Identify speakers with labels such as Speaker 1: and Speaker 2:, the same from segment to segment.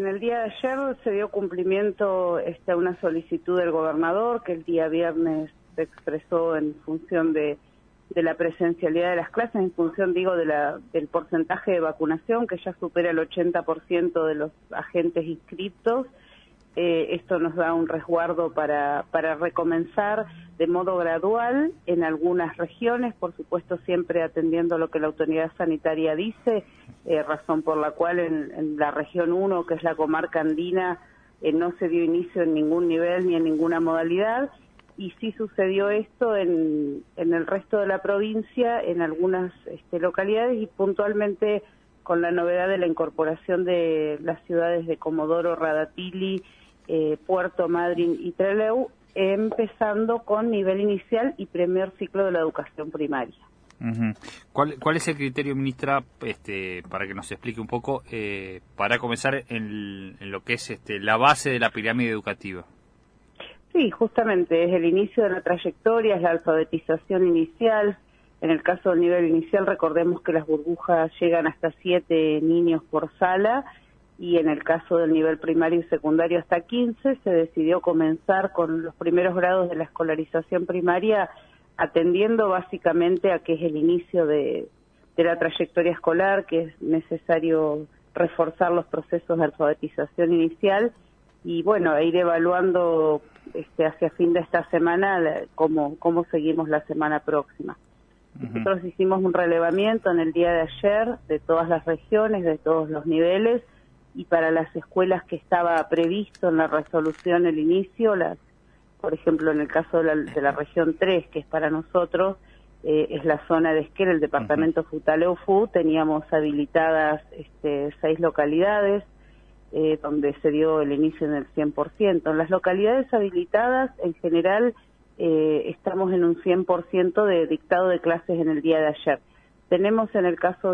Speaker 1: En el día de ayer se dio cumplimiento a una solicitud del gobernador que el día viernes se expresó en función de la presencialidad de las clases, en función, digo, del porcentaje de vacunación, que ya supera el 80% de los agentes inscriptos. Esto nos da un resguardo para recomenzar de modo gradual en algunas regiones, por supuesto siempre atendiendo lo que la autoridad sanitaria dice, razón por la cual en la región 1, que es la comarca andina, no se dio inicio en ningún nivel ni en ninguna modalidad, y sí sucedió esto en el resto de la provincia, en algunas localidades, y puntualmente con la novedad de la incorporación de las ciudades de Comodoro, Radatili, Puerto Madryn y Trelew, empezando con nivel inicial y primer ciclo de la educación primaria.
Speaker 2: Uh-huh. ¿Cuál es el criterio, ministra, para que nos explique un poco, para comenzar en lo que es la base de la pirámide educativa?
Speaker 1: Sí, justamente es el inicio de la trayectoria, es la alfabetización inicial. En el caso del nivel inicial, recordemos que las burbujas llegan hasta 7 niños por sala, y en el caso del nivel primario y secundario hasta 15, se decidió comenzar con los primeros grados de la escolarización primaria, atendiendo básicamente a que es el inicio de la trayectoria escolar, que es necesario reforzar los procesos de alfabetización inicial, y bueno, ir evaluando hacia fin de esta semana cómo seguimos la semana próxima. Nosotros hicimos un relevamiento en el día de ayer de todas las regiones, de todos los niveles, y para las escuelas que estaba previsto en la resolución el inicio, por ejemplo, en el caso de la región 3, que es para nosotros, es la zona de Esquel, el departamento Futaleufú, teníamos habilitadas 6 localidades, donde se dio el inicio en el 100%. En las localidades habilitadas, en general, estamos en un 100% de dictado de clases en el día de ayer. Tenemos en el caso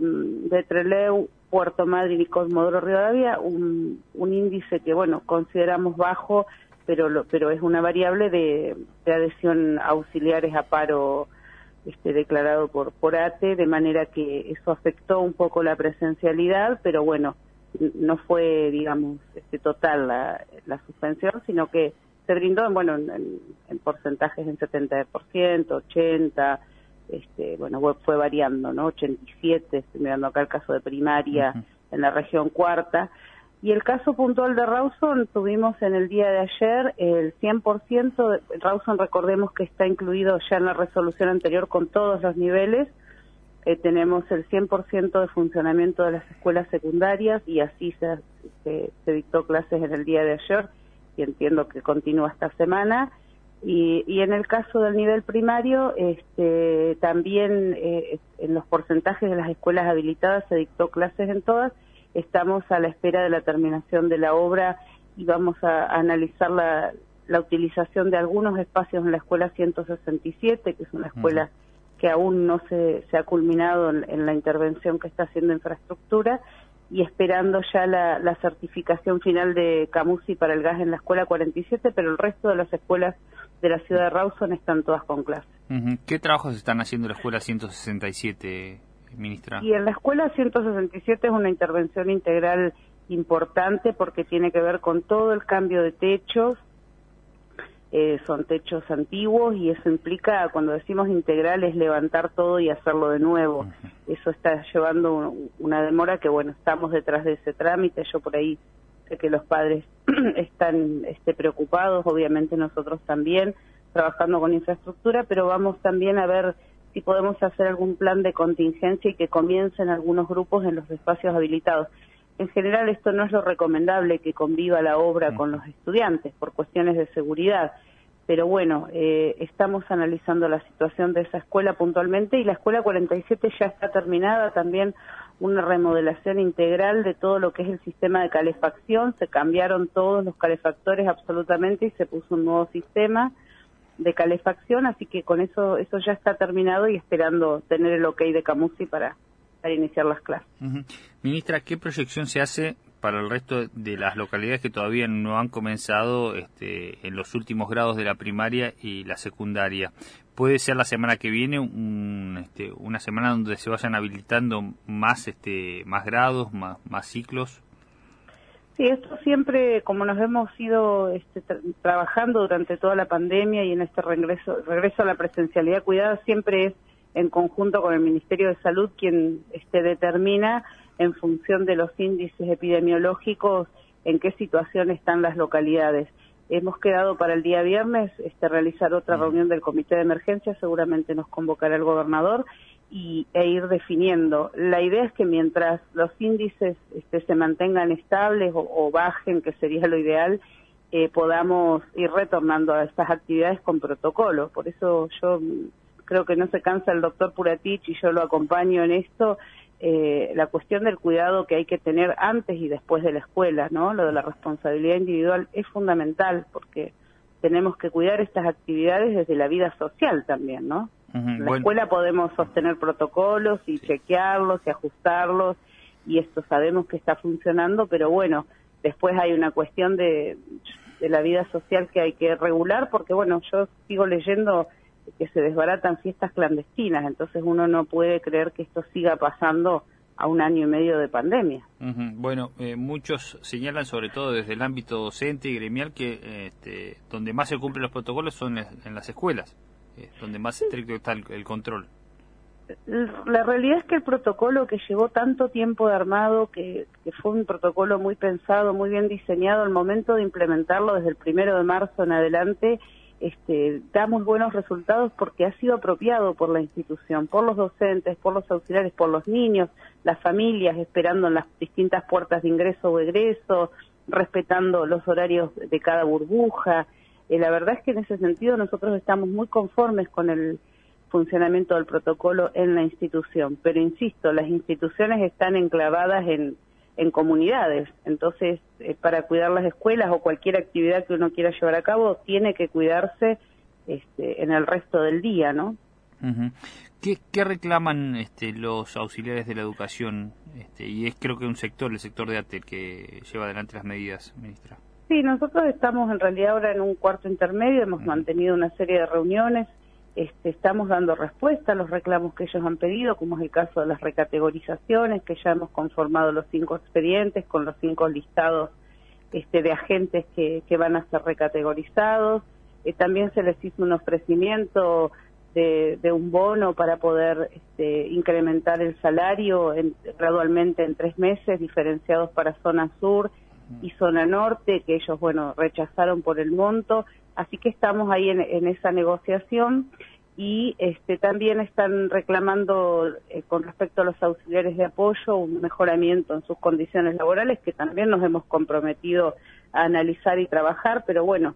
Speaker 1: de Trelew, Puerto Madryn y Comodoro Rivadavia un índice que, bueno, consideramos bajo, pero es una variable de adhesión a auxiliares a paro declarado por ATE, de manera que eso afectó un poco la presencialidad, pero bueno, no fue, digamos, total la suspensión, sino que se brindó, bueno, en porcentajes en 70%, 80%, bueno, fue variando, ¿no? 87%, estoy mirando acá el caso de primaria en la región cuarta. Y el caso puntual de Rawson, tuvimos en el día de ayer el 100%, Rawson recordemos que está incluido ya en la resolución anterior con todos los niveles, tenemos el 100% de funcionamiento de las escuelas secundarias, y así se dictó clases en el día de ayer, y entiendo que continúa esta semana. Y en el caso del nivel primario, también en los porcentajes de las escuelas habilitadas se dictó clases en todas. Estamos a la espera de la terminación de la obra y vamos a analizar la utilización de algunos espacios en la escuela 167, que es una escuela que aún no se ha culminado en la intervención que está haciendo infraestructura, y esperando ya la certificación final de Camusi para el gas en la escuela 47, pero el resto de las escuelas de la ciudad de Rawson están todas con clases.
Speaker 2: ¿Qué trabajos están haciendo en la escuela 167, ministra?
Speaker 1: Y en la escuela 167 es una intervención integral importante porque tiene que ver con todo el cambio de techos. Son techos antiguos, y eso implica, cuando decimos integral, es levantar todo y hacerlo de nuevo. Eso está llevando una demora que, bueno, estamos detrás de ese trámite. Yo por ahí sé que los padres están preocupados, obviamente nosotros también, trabajando con infraestructura, pero vamos también a ver si podemos hacer algún plan de contingencia y que comiencen algunos grupos en los espacios habilitados. En general esto no es lo recomendable, que conviva la obra con los estudiantes por cuestiones de seguridad, pero bueno, estamos analizando la situación de esa escuela puntualmente, y la escuela 47 ya está terminada, también una remodelación integral de todo lo que es el sistema de calefacción, se cambiaron todos los calefactores absolutamente y se puso un nuevo sistema de calefacción, así que con eso ya está terminado y esperando tener el ok de Camusi para iniciar las clases.
Speaker 2: Ministra, ¿qué proyección se hace para el resto de las localidades que todavía no han comenzado en los últimos grados de la primaria y la secundaria? ¿Puede ser la semana que viene una semana donde se vayan habilitando más grados, más ciclos?
Speaker 1: Sí, esto siempre, como nos hemos ido trabajando durante toda la pandemia y en este regreso a la presencialidad cuidada, siempre es en conjunto con el Ministerio de Salud quien determina en función de los índices epidemiológicos en qué situación están las localidades. Hemos quedado para el día viernes realizar otra reunión del Comité de Emergencia, seguramente nos convocará el gobernador, e ir definiendo. La idea es que mientras los índices se mantengan estables o bajen, que sería lo ideal, podamos ir retornando a estas actividades con protocolo. Por eso yo creo que no se cansa el doctor Puratich y yo lo acompaño en esto, la cuestión del cuidado que hay que tener antes y después de la escuela, ¿no? Lo de la responsabilidad individual es fundamental porque tenemos que cuidar estas actividades desde la vida social también, ¿no? En la escuela podemos sostener protocolos y chequearlos y ajustarlos y esto sabemos que está funcionando, pero bueno, después hay una cuestión de la vida social que hay que regular porque bueno, yo sigo leyendo que se desbaratan fiestas clandestinas, entonces uno no puede creer que esto siga pasando a 1 año y medio de pandemia.
Speaker 2: Bueno, muchos señalan, sobre todo desde el ámbito docente y gremial, que donde más se cumplen los protocolos son en las escuelas, donde más estricto está el control.
Speaker 1: La realidad es que el protocolo que llevó tanto tiempo de armado, que fue un protocolo muy pensado, muy bien diseñado, al momento de implementarlo desde el 1 de marzo en adelante, da muy buenos resultados porque ha sido apropiado por la institución, por los docentes, por los auxiliares, por los niños, las familias esperando en las distintas puertas de ingreso o egreso, respetando los horarios de cada burbuja. La verdad es que en ese sentido nosotros estamos muy conformes con el funcionamiento del protocolo en la institución, pero insisto, las instituciones están enclavadas en comunidades, entonces para cuidar las escuelas o cualquier actividad que uno quiera llevar a cabo tiene que cuidarse en el resto del día, ¿no?
Speaker 2: ¿Qué reclaman los auxiliares de la educación? Y es creo que el sector de ATE, el que lleva adelante las medidas, ministra.
Speaker 1: Sí, nosotros estamos en realidad ahora en un cuarto intermedio, hemos mantenido una serie de reuniones, estamos dando respuesta a los reclamos que ellos han pedido, como es el caso de las recategorizaciones, que ya hemos conformado los 5 expedientes con los 5 listados de agentes que van a ser recategorizados. También se les hizo un ofrecimiento de un bono para poder incrementar el salario gradualmente en 3 meses, diferenciados para zona sur y zona norte, que ellos, bueno, rechazaron por el monto. Así que estamos ahí en esa negociación y también están reclamando con respecto a los auxiliares de apoyo un mejoramiento en sus condiciones laborales que también nos hemos comprometido a analizar y trabajar, pero bueno,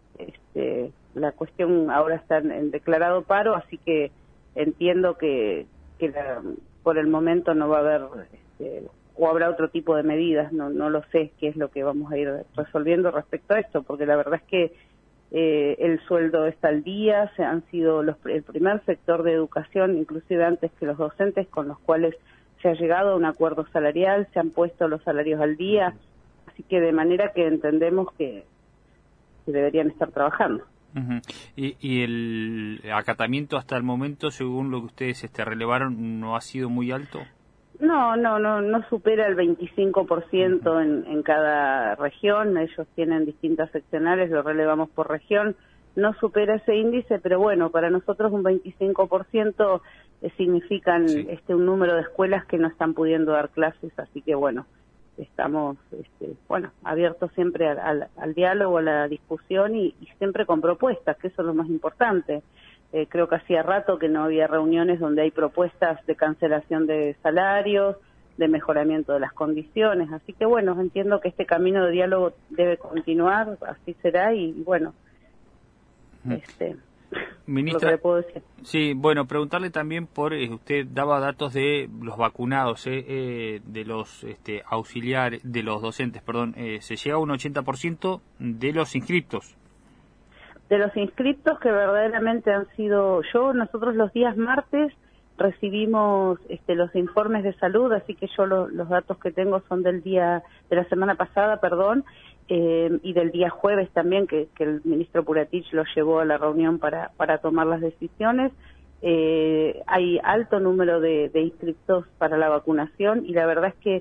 Speaker 1: la cuestión ahora está en declarado paro, así que entiendo que por el momento no va a haber o habrá otro tipo de medidas, no lo sé qué es lo que vamos a ir resolviendo respecto a esto, porque la verdad es que el sueldo está al día, han sido el primer sector de educación, inclusive antes que los docentes, con los cuales se ha llegado a un acuerdo salarial, se han puesto los salarios al día, así que de manera que entendemos que deberían estar trabajando.
Speaker 2: ¿Y el acatamiento hasta el momento, según lo que ustedes relevaron, no ha sido muy alto?
Speaker 1: No supera el 25% en cada región, ellos tienen distintas seccionales, lo relevamos por región, no supera ese índice, pero bueno, para nosotros un 25% significan un número de escuelas que no están pudiendo dar clases, así que bueno, estamos abiertos siempre al diálogo, a la discusión y siempre con propuestas, que eso es lo más importante. Creo que hacía rato que no había reuniones donde hay propuestas de cancelación de salarios, de mejoramiento de las condiciones, así que bueno, entiendo que este camino de diálogo debe continuar, así será y bueno,
Speaker 2: Ministra,
Speaker 1: lo que le puedo decir.
Speaker 2: Sí, bueno, preguntarle también por, usted daba datos de los vacunados, de los auxiliares, de los docentes, perdón, se llega a un 80% de los inscriptos.
Speaker 1: De los inscriptos que verdaderamente han sido nosotros los días martes recibimos los informes de salud, así que yo los datos que tengo son de la semana pasada, y del día jueves también, que el ministro Puratich lo llevó a la reunión para tomar las decisiones. Hay alto número de inscriptos para la vacunación y la verdad es que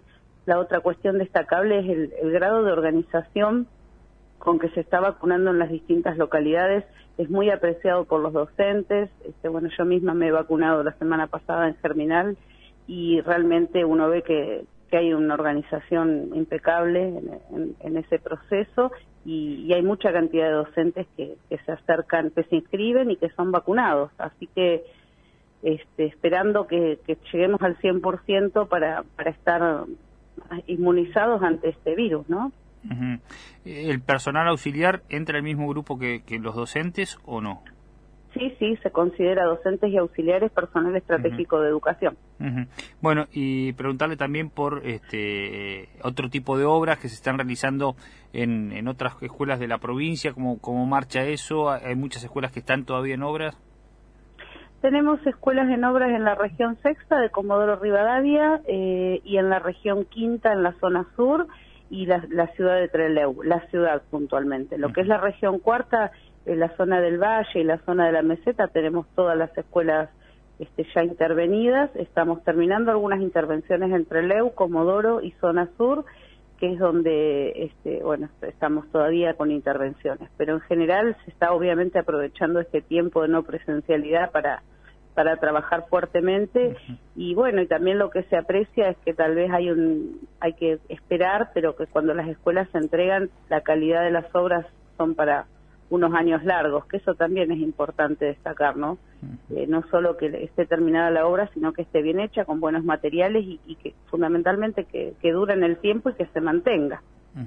Speaker 1: la otra cuestión destacable es el grado de organización con que se está vacunando en las distintas localidades. Es muy apreciado por los docentes. Bueno, yo misma me he vacunado la semana pasada en Germinal y realmente uno ve que hay una organización impecable en ese proceso y hay mucha cantidad de docentes que se acercan, que se inscriben y que son vacunados. Así que esperando que lleguemos al 100% para estar inmunizados ante este virus, ¿no?
Speaker 2: Uh-huh. ¿El personal auxiliar entra en el mismo grupo que los docentes o no?
Speaker 1: Sí, se considera docentes y auxiliares personal estratégico de educación.
Speaker 2: Bueno, y preguntarle también por otro tipo de obras que se están realizando en otras escuelas de la provincia, ¿cómo marcha eso? ¿Hay muchas escuelas que están todavía en obras?
Speaker 1: Tenemos escuelas en obras en la región sexta de Comodoro Rivadavia y en la región quinta en la zona sur y la ciudad de Trelew, la ciudad puntualmente. Lo que es la región cuarta, en la zona del Valle y la zona de la Meseta, tenemos todas las escuelas ya intervenidas. Estamos terminando algunas intervenciones en Trelew, Comodoro y zona sur, que es donde estamos todavía con intervenciones. Pero en general se está obviamente aprovechando este tiempo de no presencialidad para trabajar fuertemente. Y bueno, y también lo que se aprecia es que tal vez hay que esperar, pero que cuando las escuelas se entregan, la calidad de las obras son para unos años largos, que eso también es importante destacar, ¿no? No solo que esté terminada la obra, sino que esté bien hecha, con buenos materiales y que fundamentalmente que dure en el tiempo y que se mantenga.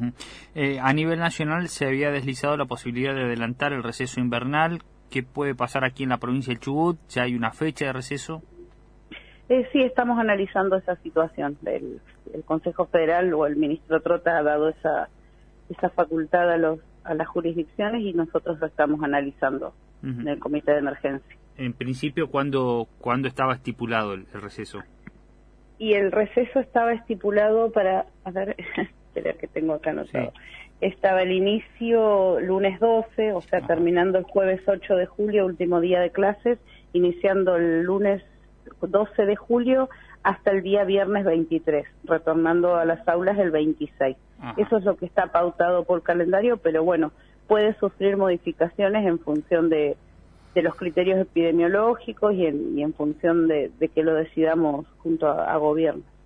Speaker 2: A nivel nacional se había deslizado la posibilidad de adelantar el receso invernal. ¿Qué puede pasar aquí en la provincia del Chubut? ¿Ya hay una fecha de receso?
Speaker 1: Sí, estamos analizando esa situación. El Consejo Federal o el ministro Trota ha dado esa facultad a las jurisdicciones y nosotros lo estamos analizando en el comité de emergencia.
Speaker 2: En principio, ¿cuándo estaba estipulado el receso?
Speaker 1: Y el receso estaba estipulado para, espera que tengo acá anotado. Sí. Estaba el inicio lunes 12, o sea, terminando el jueves 8 de julio, último día de clases, iniciando el lunes 12 de julio hasta el día viernes 23, retornando a las aulas el 26. Ajá. Eso es lo que está pautado por calendario, pero bueno, puede sufrir modificaciones en función de los criterios epidemiológicos y en función de que lo decidamos junto a gobierno.